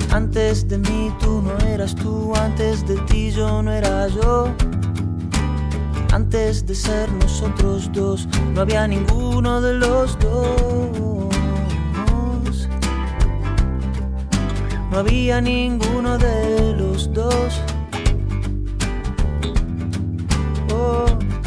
Antes de mí tú no eras tú, antes de ti yo no era yo. Antes de ser nosotros dos, no había ninguno de los dos. No había ninguno de los dos. Oh.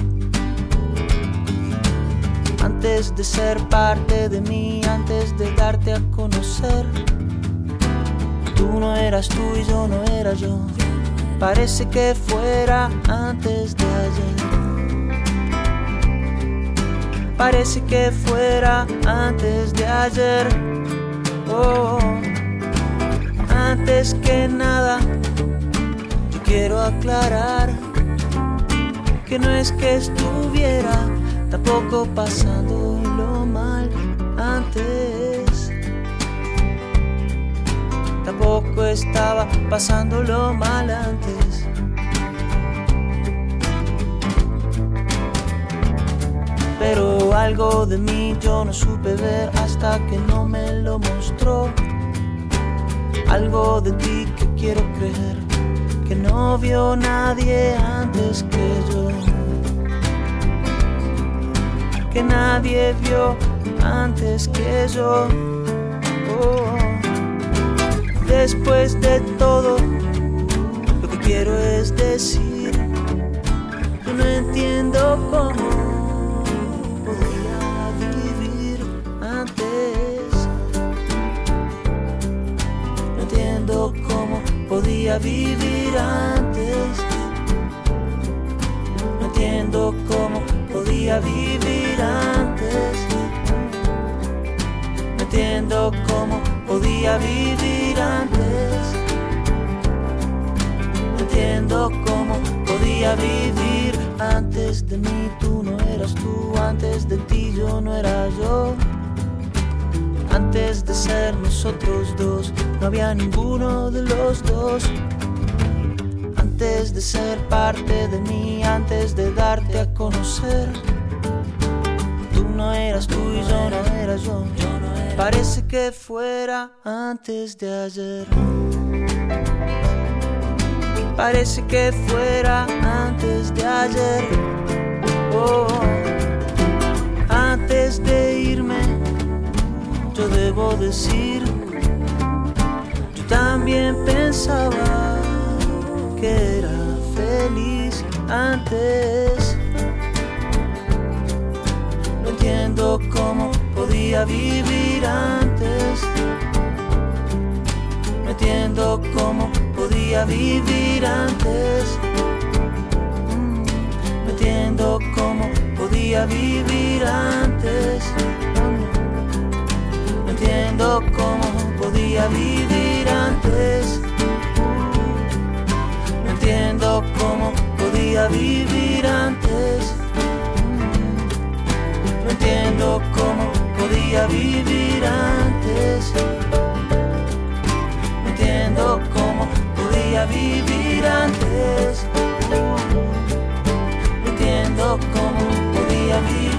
Antes de ser parte de mí, antes de darte a conocer, tú no eras tú y yo no era yo. Parece que fuera antes de ayer. Parece que fuera antes de ayer. Oh. Antes que nada, yo quiero aclarar que no es que estuviera tampoco pasando lo mal antes. Tampoco estaba pasando lo mal antes. Pero algo de mí yo no supe ver hasta que no me lo mostró. Algo de ti que quiero creer que no vio nadie antes que yo. Que nadie vio antes que yo. Oh. Después de todo, lo que quiero es decir, yo no entiendo cómo podía vivir antes. No entiendo cómo podía vivir antes. No entiendo cómo podía vivir antes. No entiendo cómo podía vivir antes. No entiendo cómo podía vivir antes de mí. Tú no eras tú, antes de ti yo no era yo. Antes de ser nosotros dos, no había ninguno de los dos. Antes de ser parte de mí, antes de darte a conocer, tú no eras tú y yo no era yo. Parece que fuera antes de ayer. Parece que fuera antes de ayer. Oh, antes de irme, yo debo decir, yo también pensaba que era feliz antes. No entiendo cómo podía vivir antes. No entiendo cómo podía vivir antes. No entiendo cómo podía vivir antes. No entiendo cómo podía vivir antes. No entiendo cómo podía vivir antes. No entiendo cómo podía vivir antes. No entiendo cómo podía vivir antes. No entiendo cómo podía vivir.